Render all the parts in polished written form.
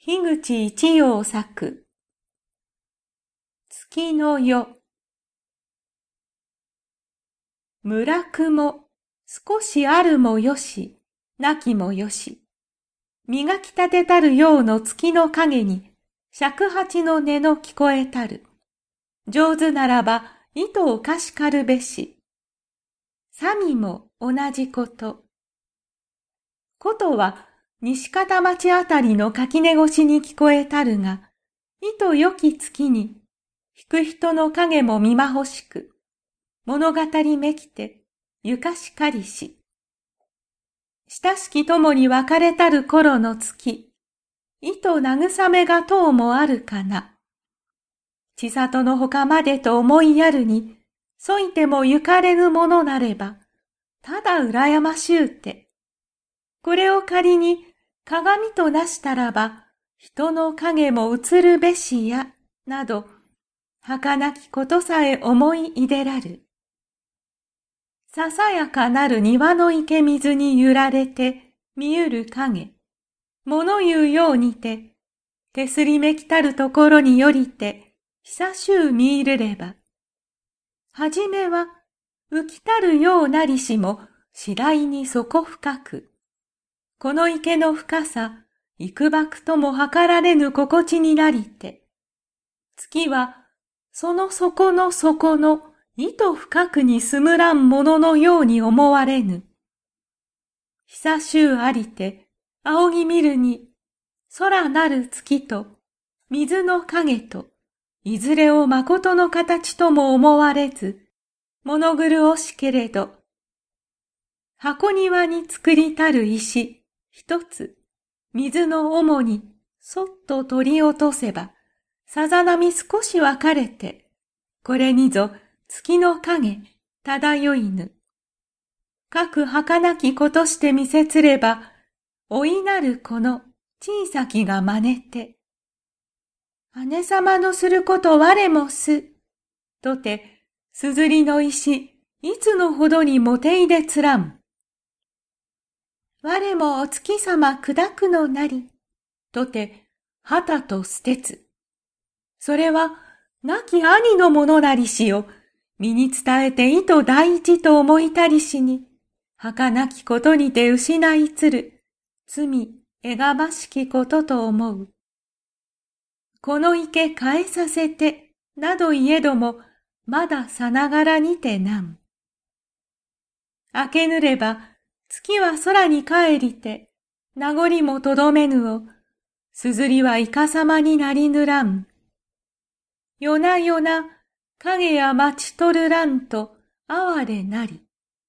樋口一葉作月の夜。村雲少しあるもよし、なきもよし。磨き立てたるようの月の影に、尺八の音の聞こえたる。上手ならば糸を貸しかるべし。さみも同じこと。ことは西方町あたりの垣根越しに聞こえたるが、糸良き月に、弾く人の影も見まほしく、物語めきて、ゆかしかりし。親しき友に別れたる頃の月、糸慰めがとうもあるかな。千里の他までと思いやるに、そいてもゆかれぬものなれば、ただ羨ましゅうて。これを仮に鏡となしたらば、人の影も映るべしや、など、儚きことさえ思いいでらる。ささやかなる庭の池水に揺られて見ゆる影、物言うようにて、手すりめきたるところによりて、久しゅう見入るれば、はじめは浮きたるようなりしも次第に底深く、この池の深さ、幾ばくとも測られぬ心地になりて、月はその底の底の糸深くにすむらんもののように思われぬ。久しゅうありて、仰ぎ見るに、空なる月と、水の影と、いずれをまことの形とも思われず、物苦しけれど、箱庭に作りたる石、一つ、水の主にそっと取り落とせば、さざ波少し分かれて、これにぞ月の影、漂いぬ。かく儚きことして見せつれば、おいなるこの小さきが真似て、姉様のすること我もす、とて、すずりの石、いつのほどにもていでつらん。我もお月様砕くのなり、とて、旗と捨てつ。それは、亡き兄のものなりしを、身に伝えて意図第一と思いたりしに、儚きことにて失いつる、罪、えがましきことと思う。この池変えさせて、などいえども、まださながらにてなん。明けぬれば、月は空に帰りて、名残もとどめぬを、すずりはいかさまになりぬらん。夜な夜な、影や待ちとるらんと、哀れなり。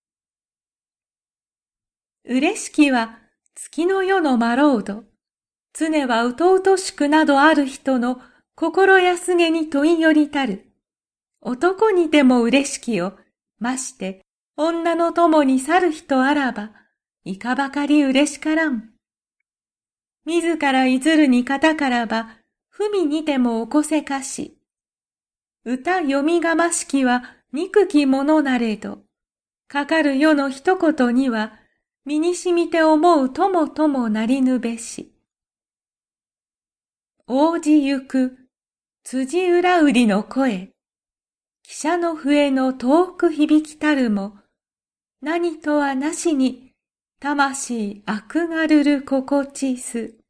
嬉しきは、月の夜のマロード。常はうとうとしくなどある人の心安げに問いよりたる。男にでも嬉しきを、まして、女の友に去る人あらば、いかばかり嬉しからん。自らいずるに方からば、文にてもおこせかし。歌読みがましきは憎きものなれど、かかる世の一言には、身にしみて思う友ともなりぬべし。王子ゆく、辻裏売りの声、汽車の笛の遠く響きたるも、何とはなしに、魂あくがるる心地す。